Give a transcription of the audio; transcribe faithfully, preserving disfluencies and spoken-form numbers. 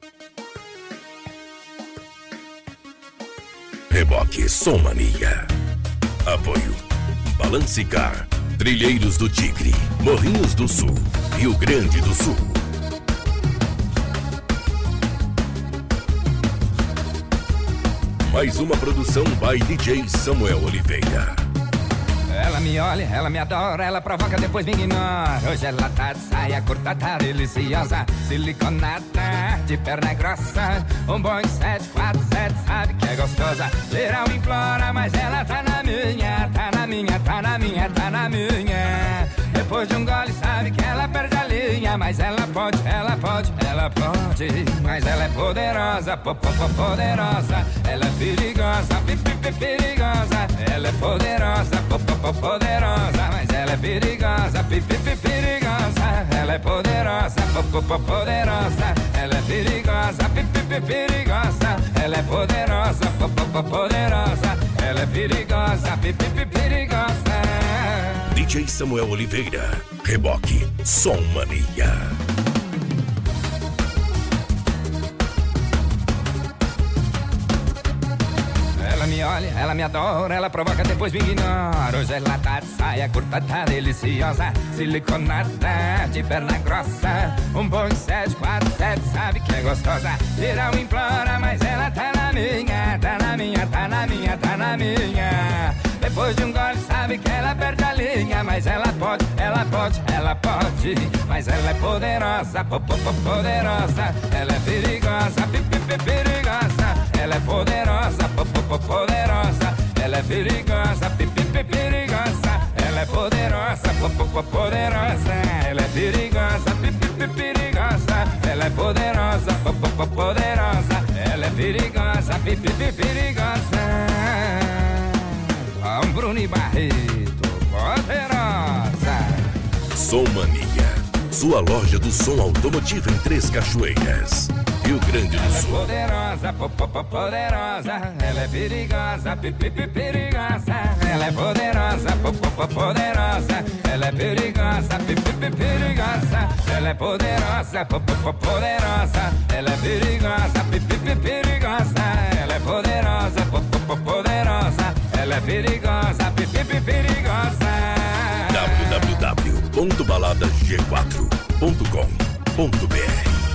Reboque Som Mania. Apoio Balance Car, Trilheiros do Tigre, Morrinhos do Sul, Rio Grande do Sul. Mais uma produção by D J Samuel Oliveira. Ela me olha, ela me adora, ela provoca, depois me ignora. Hoje ela tá de saia curta, tá deliciosa, siliconada, de perna grossa. Um Boeing sete quatro sete, sabe que é gostosa. Geral implora, mas ela tá na minha, tá na minha, tá na minha, tá na minha. Depois de um gole sabe que ela perde a linha, mas ela pode, ela pode, ela pode. Mas ela é poderosa, po, po, po, poderosa. Ela é perigosa, pi, pi, pi, perigosa. Ela é poderosa, po, po, po, poderosa. Mas ela é perigosa, pi, pi, pi, perigosa. Ela é poderosa, po, po, po, poderosa. Ela é perigosa, pi, pi, pi, perigosa. Ela é poderosa, po, po, po, poderosa. Ela é perigosa, pi, pi, pi, perigosa. D J Samuel Oliveira, Reboque Som Mania. Ela me olha, ela me adora, ela provoca, depois me ignora. Hoje ela tá de saia curta, tá deliciosa, siliconada, de perna grossa. Um Boeing sete quatro sete, sabe que é gostosa. Geral implora, mas ela tá na minha, tá na minha, tá na minha, tá na minha. Depois de um gole sabe que ela perde a linha, mas ela pode, ela pode, ela pode. Mas ela é poderosa, po, po, po, poderosa. Ela é perigosa, pi, pi, pi, perigosa. Ela é poderosa, po, po, po, poderosa. Ela é perigosa, pi, pi, pi, perigosa. Ela é poderosa, po, po, po, poderosa. Ela é perigosa, pi, pi, pi, perigosa. Ela é poderosa, po, po, po, poderosa. Ela é perigosa, pi, pi, pi, perigosa. Bruno Barreto, poderosa. Som Mania, sua loja do som automotivo em Três Cachoeiras, Rio Grande do Sul. Ela é poderosa, po, po, po, poderosa. Ela é perigosa, pi, pi, pi, perigosa. Ela é poderosa, po, po, po, poderosa. Ela é perigosa, pi, pi, pi, perigosa. Ela é poderosa, po, po, po, poderosa. Ela é perigosa, pi, pi, pi, perigosa. Ela é poderosa, po, po, po, poderosa. Ela é perigosa, pi, pi, pi, perigosa. w w w ponto balada g quatro ponto com ponto b r